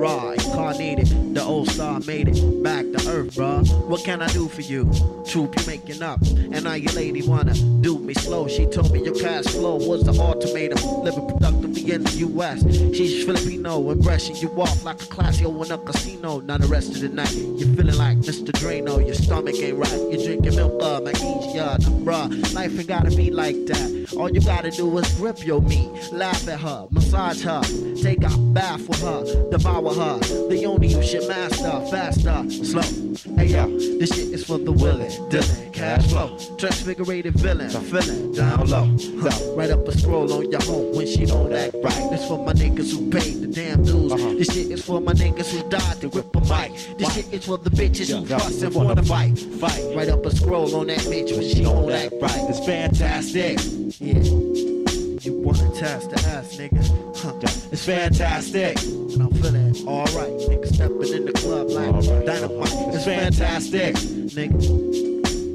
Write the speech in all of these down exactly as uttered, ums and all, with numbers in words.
Raw, incarnated, the old star made it back to earth, bruh. What can I do for you? Troop, you making up, and now your lady wanna do me slow. She told me your cash flow was the ultimatum, living productively in the U S. She's Filipino and brushing you off like a classio in a casino. Now the rest of the night, you're feeling like Mister Drano. Your stomach ain't right, you're drinking milk, uh, magnesia, bruh. Life ain't gotta be like that. All you gotta do is grip your meat, laugh at her, massage her, take a bath with her, devour her. The only you should master, faster, slow. Hey yo, this shit is for the willing, dealing, cash flow, transfigurated villain, feeling down low, huh. Right up a scroll on your home when she don't act right. This for my niggas who paid the damn dues. Uh-huh. This shit is for my niggas who died to rip a mic. This shit is for the bitches who fuss and wanna fight. Fight. Right up a scroll on that bitch when she don't act right. It's fantastic. Yeah. You wanna test the ass, nigga? Huh. It's fantastic. And I'm feeling alright. Nigga stepping in the club like right. Dynamite. It's fantastic, nigga.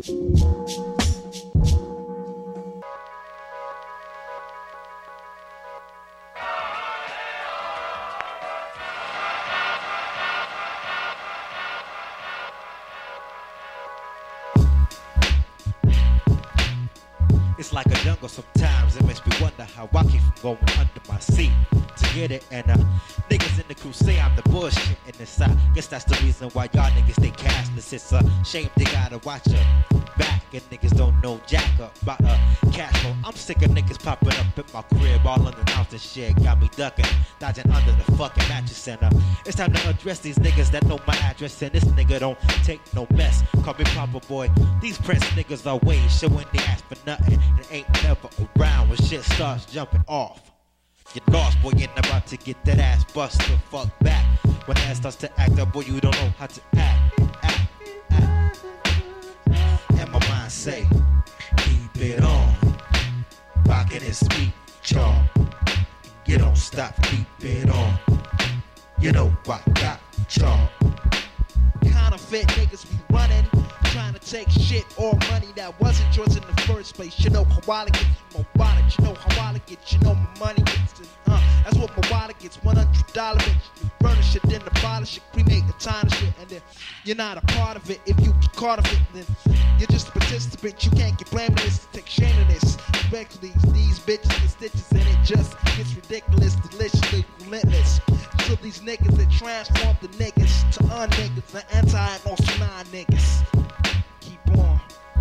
It's like a jungle sometimes, it makes me wonder how I keep from going under my seat to get it. And uh, niggas in the crew say I'm the bullshit in this side. Guess that's the reason why y'all niggas stay cashless. It's a shame they gotta watch a back and niggas don't know jack up about a cash flow. I'm sick of niggas popping up in my crib all unannounced and shit. Got me ducking, dodging under the fucking mattress center. It's time to address these niggas that know my address, and this nigga don't take no mess. Call me Papa Boy. These Prince niggas are way showing they ask for nothing and ain't never around when shit starts jumping off. Get lost, boy, you ain't about to get that ass bust the fuck back. When ass starts to act up, boy, you don't know how to act, act, act. And my mind say, keep it on, rockin' his speed, y'all. You don't stop, keep it on. You know I got y'all. Counterfeit niggas be running, trying to take shit or money that wasn't yours in the first place. You know how I get my wallet, you know how I get, you know my money gets to, uh, that's what my wallet gets, one hundred dollars, bitch. You furnish it, then the polish it, cremate the time and shit, and then you're not a part of it. If you get caught of it, then you're just a participant. You can't get blamed for this, take shame in this. Especially these bitches and stitches, and it just gets ridiculous, deliciously relentless. So these niggas that transform the niggas to un-niggas, the anti and also non-niggas. Keep on.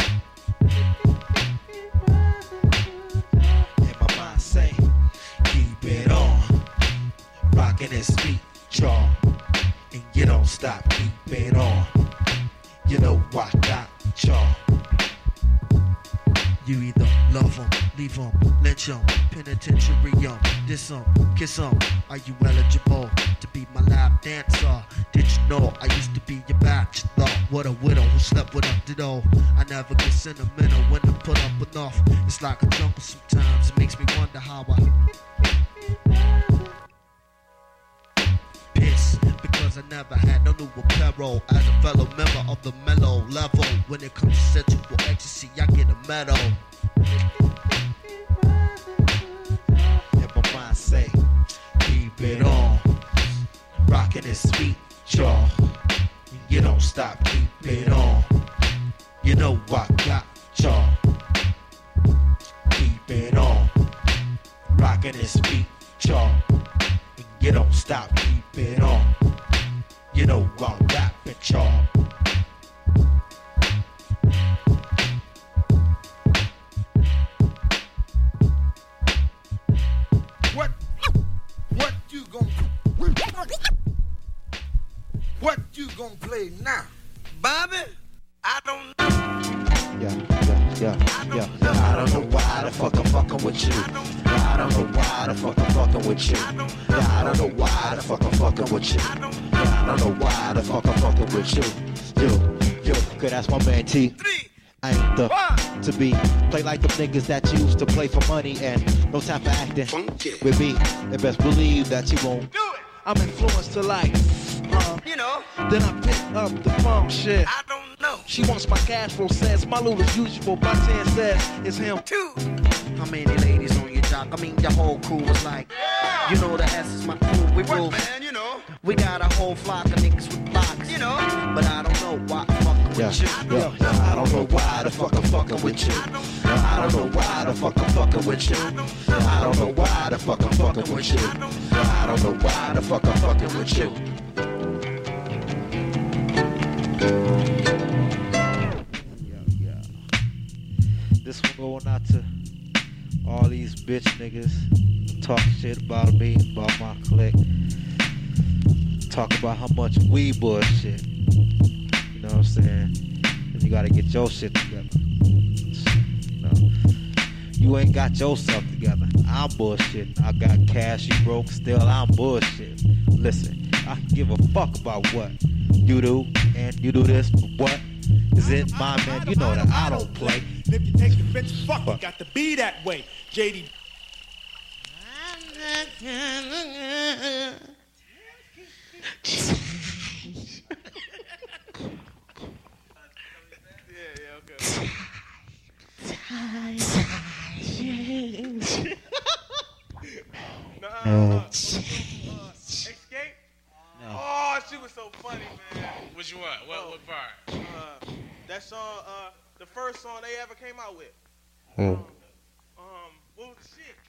And my mind say, keep it on, rockin' his feet, y'all. And you don't stop, keep it on. You know I got y'all. You either love them, leave them, lynch them, penitentiary them, diss them, kiss them. Are you eligible to be my lap dancer? Did you know I used to be your bachelor? What a widow who slept with a ditto. I never get sentimental when I put up enough. It's like a jungle sometimes. It makes me wonder how I piss, because I never had no new apparel. As a fellow member of the mellow level, when it comes to sensual ecstasy, I get a medal. And my mind say, keep it on, rockin' his feet, y'all. You don't stop, keep it on. You know I got y'all. Keep it on, rockin' his feet, y'all. You don't stop, keep it on. You know I'm rapping, y'all. What? What you gon' What you gon' play now? Bobby? I don't know. Yeah, yeah, yeah, yeah, yeah. I don't know why the fuck I'm fucking with you. I don't know why the fuck I'm fucking with you. I don't know why the fuck I'm fucking with you. I don't know why the fuck I'm fucking with you. Yo, yo, cause that's my man T. I ain't the one. To be play like them niggas that used to play for money and no time for acting. Funky. With me, and best believe that you won't do it. I'm influenced to like, uh, you know. Then I pick up the phone shit. I don't know. She wants my cash flow, says my loot as usual. My ten says it's him too. How many ladies on your job? I mean, your whole crew was like, You know the S is my crew, we rule. What, man, you know? We got a whole flock of niggas with blocks, You know? but I don't know why I'm fucking Yeah, with you. yeah, yeah. I don't know why the fuck I'm fucking with you. I don't know why the fuck I'm fucking with you. I don't know why the fuck I'm fucking with you. I don't know why the fuck I'm fucking with you. Yeah, yeah. This one going out to all these bitch niggas who talk shit about me, about my clique. Talk about how much we bullshit. You know what I'm saying? And you gotta get your shit together. You know, you ain't got yourself together. I'm bullshit. I got cash, you broke, still I'm bullshit. Listen, I can give a fuck about what you do, and you do this, but what is it, my man? You know that I don't play. And if you take the bitch, fuck, you got to be that way. J D. No. Escape? No. Oh, she was so funny, man. Which one? What, what part? Uh, that song, uh, the first song they ever came out with. Oh. Um, what was the shit?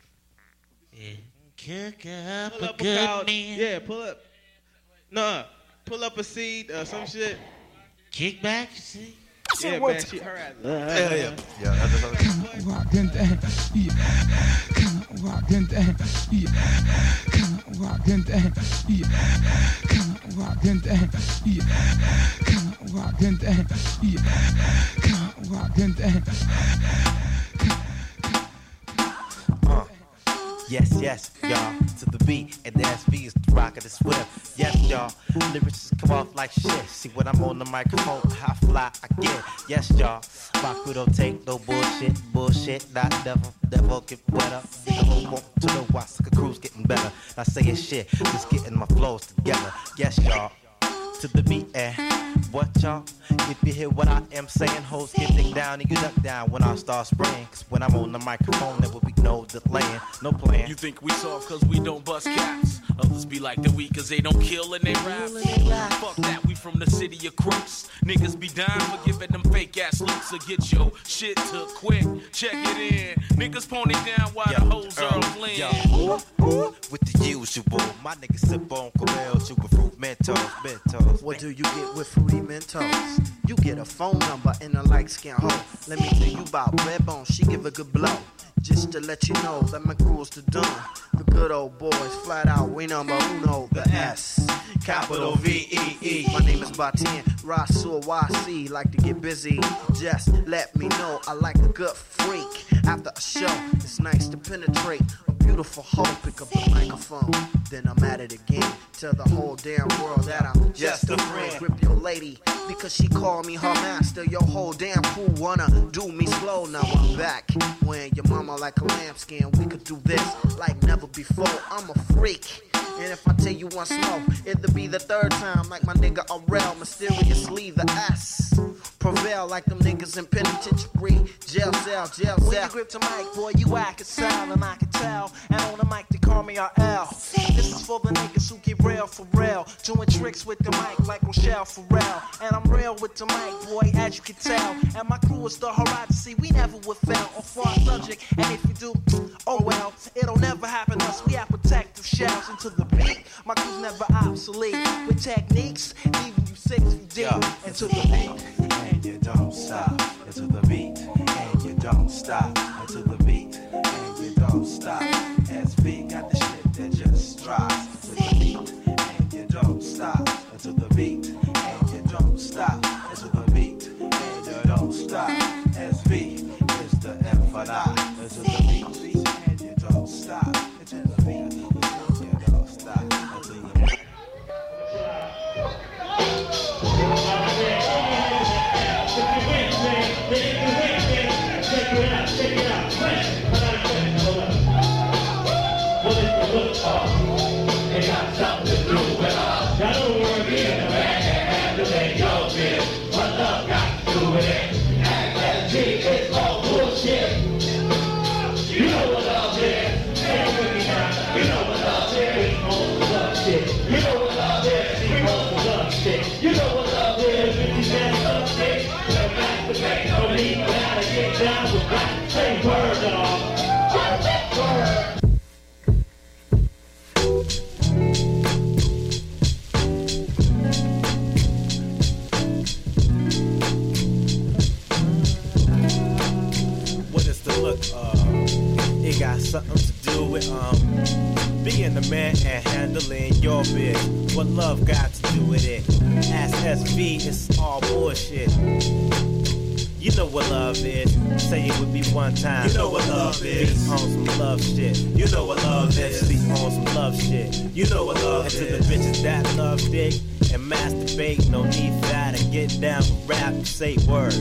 Cook up Pull a up a good cow. man. Yeah, pull up. Nah, pull up a seed, uh, some shit. Kick back, you see? Yeah, man, she, her ass. Yeah, yeah. Yeah, that's Kinda walking down, yeah. Kinda walking down, yeah. Kinda walking down, yeah. Kinda walking down, yeah. Kinda walking down, yeah. Kinda walking down. Uh, yes, yes, y'all, to the beat, and the S V is the rock of the swift. Yes, y'all, lyrics just come off like shit. See when I'm on the microphone, how fly I get. Yes, y'all, my crew don't take no bullshit, bullshit, not never, never get wetter. Nigga who want to know why sucker crew's getting better. Not saying shit, just getting my flows together. Yes, y'all, to the beat, and what y'all? If you hear what I am saying, hoes get dick down and you duck down when I start spraying. Cause when I'm on the microphone, there will be no delaying, no plan. You think we soft cause we don't bust caps. Others be like the weak cause they don't kill and they rap. Fuck that, we from the city of crooks. Niggas be dying for giving them fake ass looks. So get your shit took quick, check it in. Niggas pony down while Yo, the hoes Earl, are playing. yo, ooh, ooh, with the usual. My niggas sip on Corel, chew with fruit Mentos, Mentos. What do you get with Fruity Mentos? You get a phone number and a light skin hoe. Let me tell you about Redbone, she give a good blow. Just to let you know that my crew is the done. The good old boys, flat out, we number uno, the S. Capital V E E. My name is Batien, Rasul Y C. Like to get busy, just let me know. I like a good freak. After a show, it's nice to penetrate. A beautiful hoe, pick up the microphone. Then I'm at it again. Tell the whole damn world that I'm just a friend. Grip your lady, because she called me her master. Your whole damn crew wanna do me slow. Now I'm back. When your mama like a lambskin, we could do this like never before. I'm a freak. And if I tell you once more, it'll be the third time, like my nigga Arel, mysteriously the S. Prevail like them niggas in penitentiary. Jail cell, jail cell. When you grip the mic, boy, you act a sound, and I can tell. And on the mic, they call me R L. This is for the niggas who get real for real. Doing tricks with the mic like Rochelle Pharrell. And I'm real with the mic, boy, as you can tell. And my crew is the horizon, we never would fail on far subject. And if you do, oh well, it'll never happen to us. We have protective shells into the beat. My crew's never obsolete. With techniques, leaving you six feet deep Yeah. into the beat. And you don't stop into the beat, and you don't stop into the beat, and you don't stop. S V got the shit that just drops to the beat, and you don't stop into the beat, and you don't stop into the beat, and you don't stop. S V is the F and I into the beat, and you don't stop into the beat, and you don't stop into the beat. You know what love is. You know what love is. something to do with um being the man and handling your biz. What love got to do with it? Ask S V, it's all bullshit. You know what love is. Say it with me one time. You know what love is. On some love shit. You know what love is. Sleep on some love shit. You know what love and is. And to the bitches that love dick and masturbate, no need for that. And get down with rap and say word.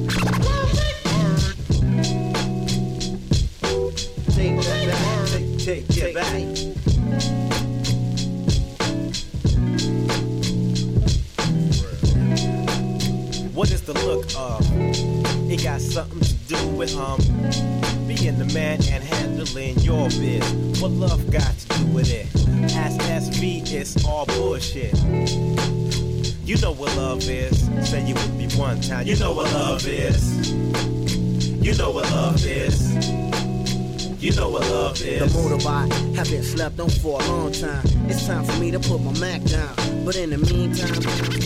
Take that back. Take, take, take it back. What is the look of? It got something to do with um being the man and handling your biz. What love got to do with it? Ask S V, it's all bullshit. You know what love is. Say it with me one time. You know what love is. You know what love is. You know what love is. The motorbike have been slept on for a long time. It's time for me to put my Mac down. But in the meantime,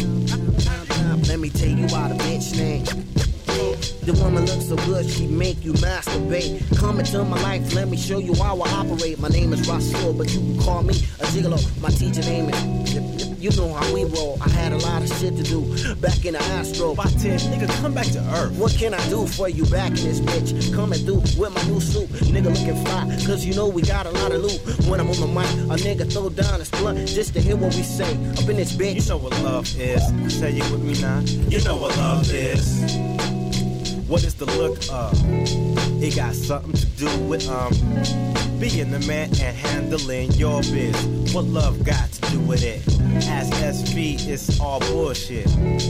let me tell you about a bitch name. The woman looks so good, she make you masturbate. Come into my life, let me show you how I operate. My name is Rasul, but you can call me a gigolo. My teacher name is, you know how we roll. I had a lot of shit to do back in the Astro. By ten, nigga, come back to earth. What can I do for you back in this bitch? Coming through with my new suit. Nigga looking fly, cause you know we got a lot of loot. When I'm on the mic, a nigga throw down his blunt just to hear what we say. Up in this bitch. You know what love is. Say it with me now. You know what love is. What is the look of? It got something to do with um being the man and handling your biz. What love got to do with it? Ask S V, it's all bullshit.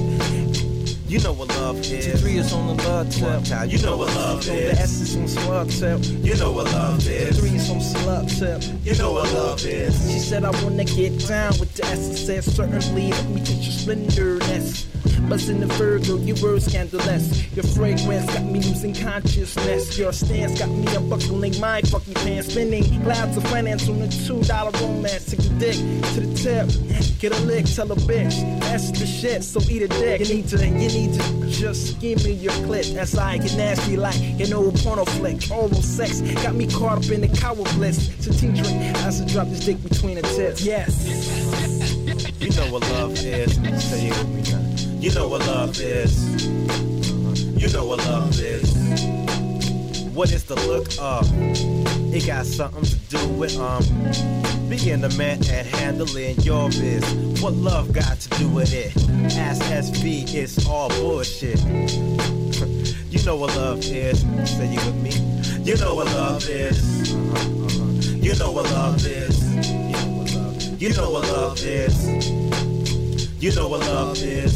You know what love is. Two three is on the love tip. You know what love so is. The S is on slug tip. You know what love is. Three is on slug tip. You know what love is. She said I wanna get down with the S. I said certainly, let me get your splendorness. Buzz in the Virgo, your words scandalous. Your fragrance got me losing consciousness. Your stance got me unbuckling my fucking pants. Spinning clouds of finance on a two dollar romance. Take the dick to the tip. Get a lick, tell a bitch. That's the shit, so eat a dick. You need to, you need to just give me your clit. As I get nasty like an old porno flick. Oral sex got me caught up in the cow bliss. So tea drink as I drop this dick between the tits. Yes. You know what love is. Say it with me now. You know what love is. You know what love is. What is the look of? It got something to do with um being the man and handling your biz. What love got to do with it? Ask S V, it's all bullshit. You know what love is. Say it with me. You know what love is. Uh-huh, uh-huh. You know what love is. You know what love is. You know what love is.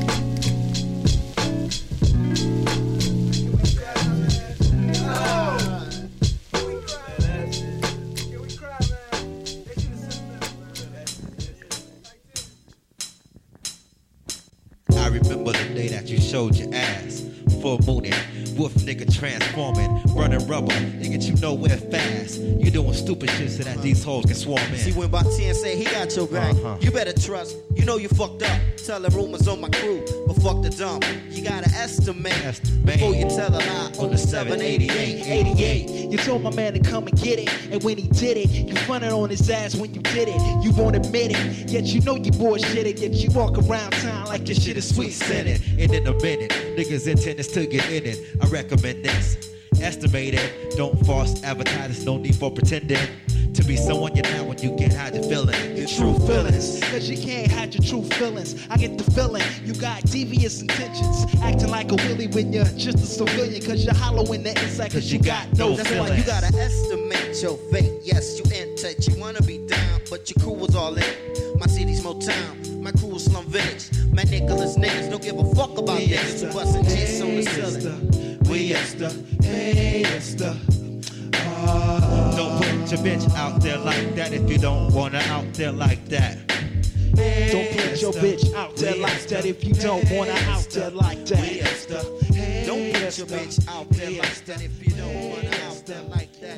I remember the day that you showed your ass. Full mooning, wolf nigga transforming, running rubber, nigga you nowhere fast. You doing stupid shit so that these hoes can swarm in. See when Batian say he got your back, Uh-huh. you better trust. You know you fucked up. Telling rumors on my crew, but fuck the dump. You gotta estimate, Estimate. before you tell a lie on the seven eighty-eight. eighty-eight. You told my man to come and get it, and when he did it, you fronted on his ass when you did it. You won't admit it, yet you know you bullshitted. Yet you walk around town like your shit is sweet scented. And in a minute, niggas intend to get in it. I recommend this. Estimate it. Don't false advertise. No need for pretending to be someone you're not when you can't hide your feelings. Your true feelings, cause you can't hide your true feelings. I get the feeling you got devious intentions, acting like a willy when you're just a civilian. Cause you're hollow in the inside, cause you got no That's feelings. why you gotta estimate your fate. Yes, you in touch, you wanna be down, but your crew was all in. My city's Motown, my crew is Slum Village. My Nicholas niggas don't give a fuck about We niggas is who the bustin' jits on the haters, ceiling. We is the haters, the Don't put your bitch out there like that if you don't want her out there like that. Don't put your bitch out there like that if you don't want her out there like that. Don't put your bitch out there like that if you don't want her out there like that.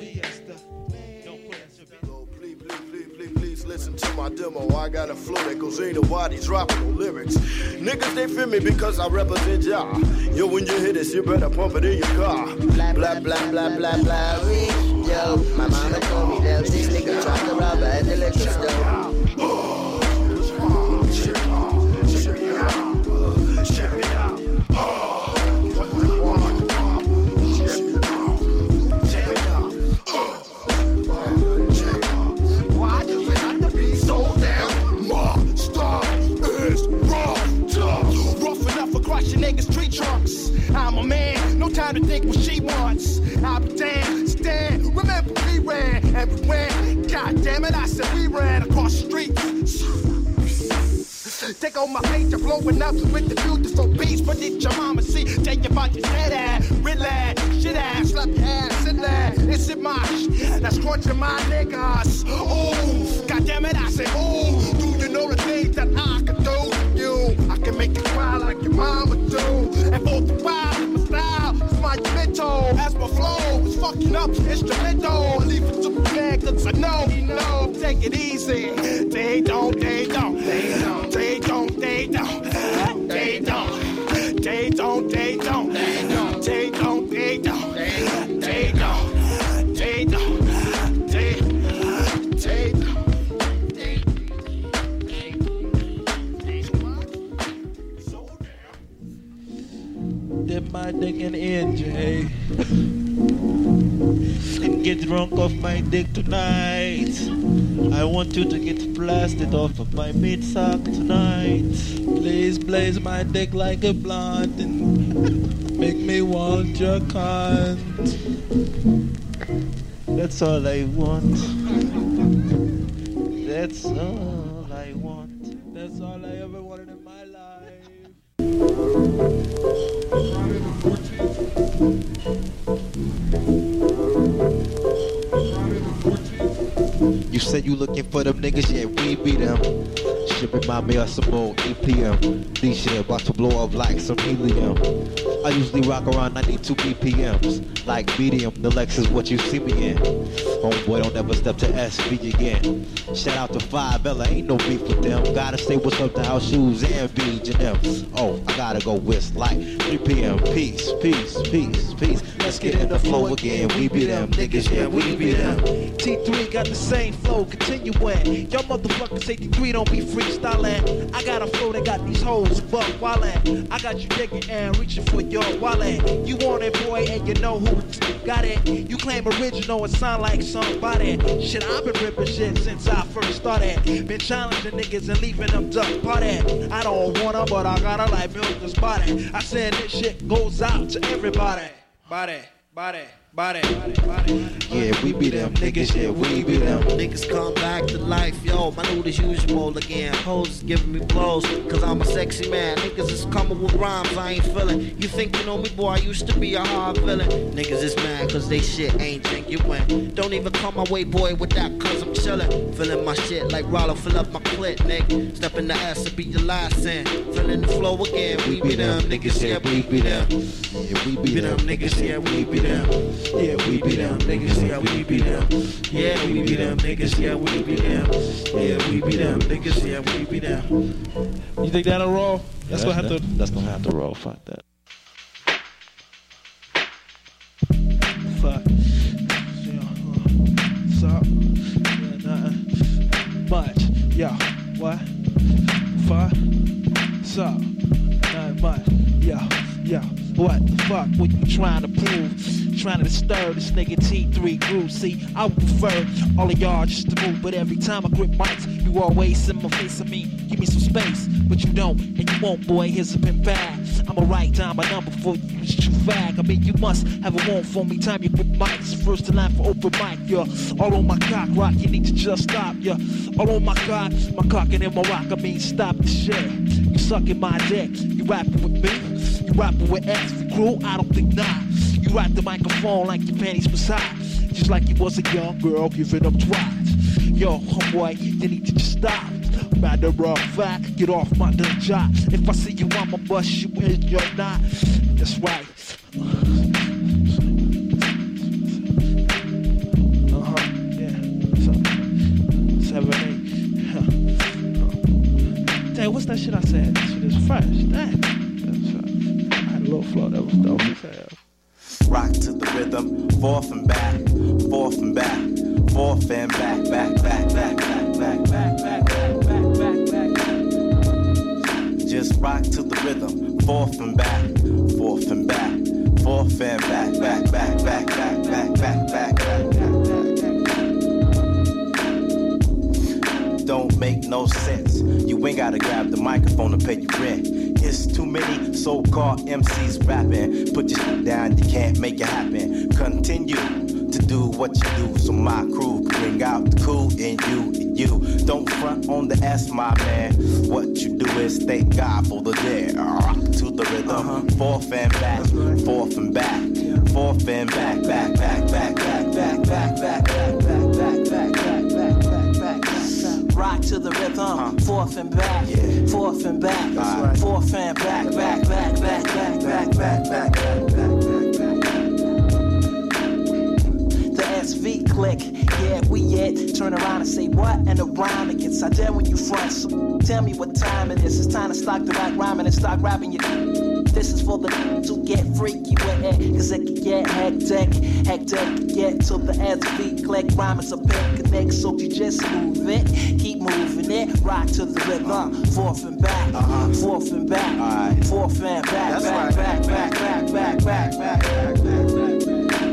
Please, please, please, please, please listen to my demo. I got a flow that goes ain't nobody dropping no lyrics. Niggas, they feel me because I represent y'all. Yo, when you hear this, you better pump it in your car. Blah, blah, blah, blah, blah, blah. yo. My mama told me that this nigga tried to rob her at the liquor store. Niggas tree trunks. I'm a man, no time to think what she wants. I'll be damned, stand, remember we ran everywhere. God damn it, I said we ran across the street. Take on my page, I'm blowing up with the beautiful beats. But did your mama see? Tell you about your head ass, relax, shit ass, slap your ass, sit there. It's in my that's crunching my niggas. Ooh, God damn it, I say, ooh, do you know the things that I can do to you? I can make you cry like your mama do. And both the wild, my style, it's my mental. As my flow is fucking up instrumental. Leave it to the bag, cause I know he know. Take it easy. They don't, they don't, they don't, they don't, they don't, they don't, they don't, they don't, they don't, they don't, they don't, they don't, they don't, they they Dip my dick in N J and get drunk off my dick tonight. I want you to get blasted off of my meat sock tonight. Please blaze my dick like a blunt and make me want your cunt. That's all I want. That's all I want. That's all I ever wanted in my life. You said you looking for them niggas, yeah, we be them. Shit remind me of some old E P M. This shit about to blow up like some helium. I usually rock around ninety-two B P Ms. Like medium, the Lexus what you see me in. Homeboy, don't ever step to S V again. Shout out to five Ella, ain't no beef with them. Gotta say what's up to house shoes and beads and them. Oh, I gotta go with like three P M Peace, peace, peace, peace. Let's get in the flow again. We be them niggas, yeah, we be them. T three got the same flow, continuing. Y'all motherfuckers eighty-three don't be freestyling. I got a flow that got these hoes buck wildin'. I got you digging and reaching for your wallet. You want it, boy, and you know who got it. You claim original and sound like somebody. Shit, I've been ripping shit since I first started. Been challenging niggas and leaving them duck party. I don't wanna, but I gotta like milk this body. I said this shit goes out to everybody. Body, body. Body, body, body. Yeah, we be them niggas, yeah, we be them. Niggas come back to life, yo, my new as usual again. Hoes giving me blows, cause I'm a sexy man. Niggas is coming with rhymes I ain't feeling. You think you know me, boy, I used to be a hard villain. Niggas is mad cause they shit ain't genuine. Don't even come my way, boy, with that cause I'm chillin'. Feeling my shit like Rollo, fill up my clit, nigga. Step in the ass to be your last sin. Feeling the flow again, we be them niggas, yeah, we be them. Yeah, we be them niggas, yeah, we be them. Yeah, we be them niggas, yeah, we be them. Yeah, we be them niggas, yeah, we be them. Yeah, we be them niggas, yeah, we be them. You think that'll roll? That's yeah, gonna have that, to. That's gonna have to roll. Fuck that. Fuck. So, yeah, nothing much. Yo, what? Fuck. So, nothing much. Yo, yo, what the fuck? What you trying to prove? Trying to disturb this nigga T three groove. See, I would prefer all of y'all just to move, but every time I grip mics, you always in my face. I mean, give me some space, but you don't, and you won't, boy. Here's a pin bag. I'ma write down my number for you. It's true fag. I mean, you must have a want for me. Time you grip mics, first in line for open mic. Yeah, all on my cock rock. You need to just stop. Yeah, all on my cock, my cock and in my rock. I mean, stop the shit. You sucking my dick. You rapping with me. You rapping with X for crew. I don't think not. You rock the microphone like your panties was hot, just like you was a young girl giving up twice. Yo, homeboy, you need to just stop. Matter of fact, get off my dumb job. If I see you, I'ma bust you in your knot. That's right. Uh huh. Yeah. So, seven, eight. Huh. Dang, what's that shit I said? This shit is fresh. Dang. That's, uh, I had a little flow that was dope as hell. rock to the rhythm, forth and back, forth and back, forth and back, back, back, back, back, back, back, back, back, back, back, back. Just rock to the rhythm, forth and back, forth and back, forth and back, back, back, back, back, back, back, back, back, back. Don't make no sense. You ain't gotta grab the microphone to pay your rent. It's too many so-called M Cs rapping. Put your shit down, you can't make it happen. Continue to do what you do, so my crew can bring out the cool in you and you. Don't front on the S, my man. What you do is thank God for the day. Rock to the rhythm, uh-huh. Forth and back, right. Forth and back, yeah. Forth and back, back, back, back, back, back, back, back, back, back, back, back, back, back, back, back. Rock to the rhythm, uh-huh. Forth and back, yeah. Forth and back, right. Forth and back, back, back, back, back, back, back, back, back, back, back. The S V click, yeah, we it. Turn around and say what? And around it gets out there when you front. So tell me what time it is. It's time to start the right rhyming and start rapping your. This is for the to get freaky with it, cause it can get hectic, hectic, get to the S V click, rhyming's a picnic, so you just move it, keep moving it, rock to the rhythm, forth and back, uh-huh. Forth and back, right. Forth and back, back, back, back, back, back, back, back, back, back, back.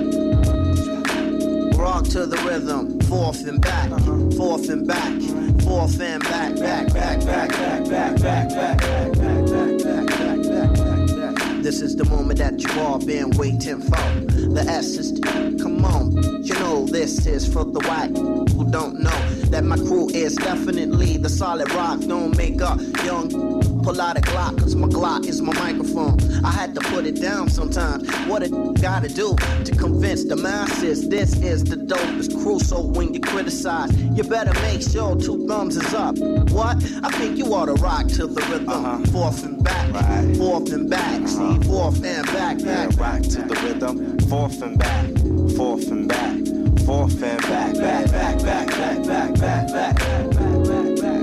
Rock to the rhythm, forth and back, uh-huh. Forth and back, forth and back, back, back, back, back, back, back, back, back, back, back, back, back. This is the moment that you all been waiting for. The S is the, come on, you know this is for the white who don't know that my crew is definitely the solid rock. Don't make up young, pull out a Glock, cause my Glock is my microphone. I had to put it down sometimes. What it gotta do to convince the masses this is the dopest crew. So when you criticize, you better make sure two thumbs is up. What? I think you ought to rock to the rhythm, uh-huh. Forth and back, right. Forth and back, uh-huh. See, forth and back, back, yeah, rock to the rhythm, forth and back, forth and back, forth and back, back, back, back, back, back, back, back, back, back, back,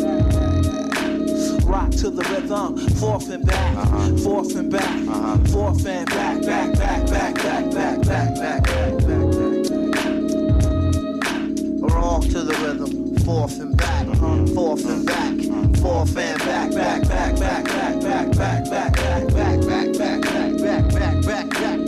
rock to the rhythm, forth and back, uh-huh. Forth and back, uh-huh. Forth and back, back, back, back, back, back, back, back, back, back, rock to the rhythm, forth and back, uh-huh. Forth and back, uh-huh. Forth and back, back, back, back, back, back, back, back, back, back, back, back, back, back, back, back, back.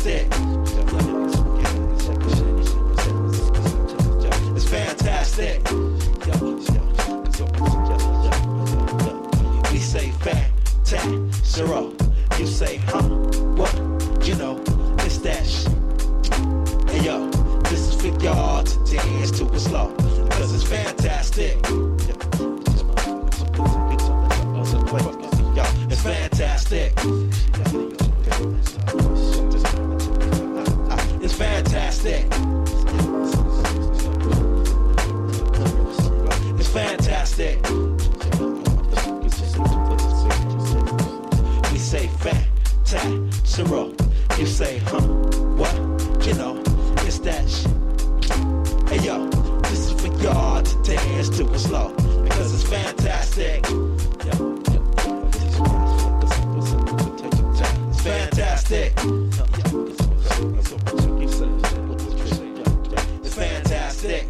It's fantastic. dance to it slow, cause it's fantastic. Yo, it's fantastic. It's fantastic. It's fantastic. We say fantastic. You say, huh? What? You know, it's that shit. Hey yo, this is for y'all to dance to it slow, because it's fantastic. Yo. It's fantastic. It's fantastic.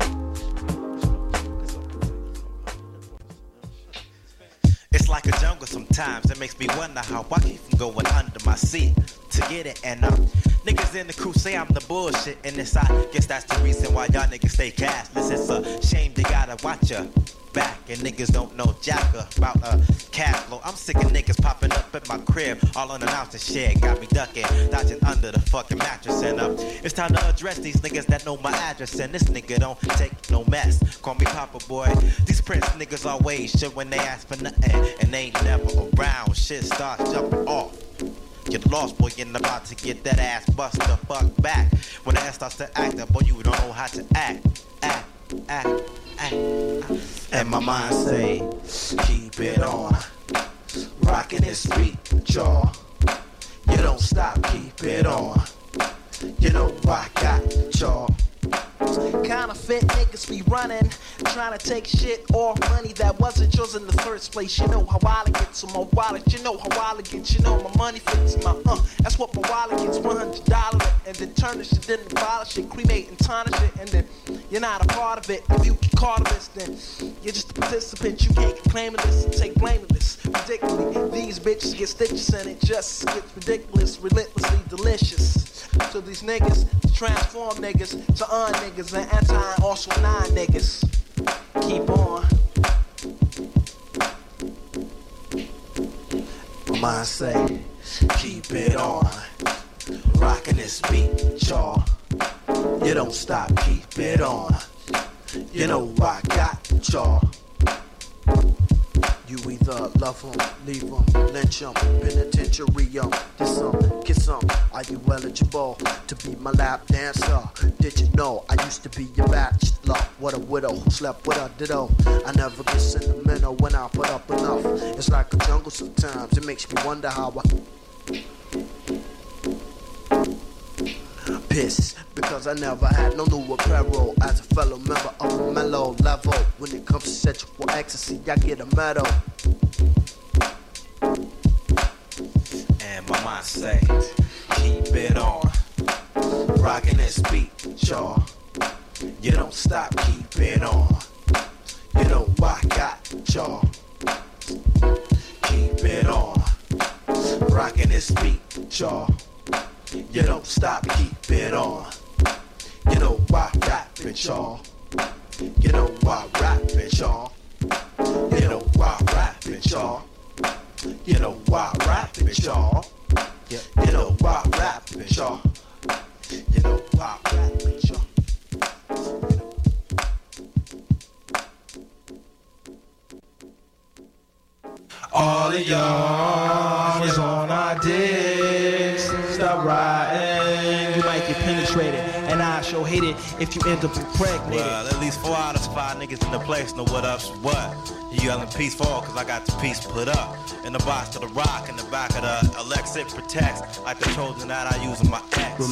It's like a jungle sometimes. It makes me wonder how I keep from going under my seat to get it. And uh, niggas in the crew say I'm the bullshit. And this, I guess that's the reason why y'all niggas stay cashless. It's a shame you gotta watch your back. And niggas don't know jacker about a uh, cash flow. I'm sick of niggas popping up at my crib, all unannounced and shit. Got me ducking, dodging under the fucking mattress. And uh, it's time to address these niggas that know my address. And this nigga don't take no mess. Call me Papa Boy. These Prince niggas always shit when they ask for nothing, and they ain't never around. Shit starts jumping off. Get lost, boy, you're about to get that ass bust the fuck back. When the ass starts to act up, boy, you don't know how to act, act, act, act. And my mind say, keep it on, rockin' this beat, jaw. You don't stop, keep it on. You know I got y'all. Counterfeit niggas be running, trying to take shit or money that wasn't yours in the first place. You know how I get to my wallet, you know how I get, you know my money fits my uh. That's what my wallet gets, one hundred dollars, and then turn this shit into polish it, cremate and tarnish it, and then you're not a part of it. If you get caught of this, then you're just a participant. You can't claim this and take blame of this. Ridiculously, these bitches get stitches and it just gets ridiculous, relentlessly delicious. So these niggas transform niggas to un niggas and anti also nine niggas. Keep on. My mind say, keep it on, rockin' this beat, y'all. You don't stop, keep it on. You know I got y'all. You either love him, leave him, lynch him, penitentiary him, diss him, kiss him. Are you eligible to be my lap dancer? Did you know I used to be your bachelor? What a widow who slept with a ditto. I never get sentimental when I put up enough. It's like a jungle sometimes. It makes me wonder how I piss, because I never had no new apparel. As a fellow member of a mellow level, when it comes to sexual ecstasy, I get a medal. And my mind say, keep it on, rockin' this beat, y'all. You don't stop, keep it on. You know I got y'all. Keep it on, rockin' this beat, y'all. You don't stop, keep it on. You know why rap it, y'all. You know why rap it, y'all. You know why rap it, y'all. You know why rap it, y'all. You know why rap it, y'all. You know why rap it, y'all. All of y'all is on our dicks. Stop riding. You might get penetrated, and I sure hate it if you end up impregnated. Well, at least four out of five niggas in the place know what up's what. You yelling peace for, cause I got the piece put up. In the box to the rock, in the back of the Alexa, it protects. Like the Trojan that I use in my ex.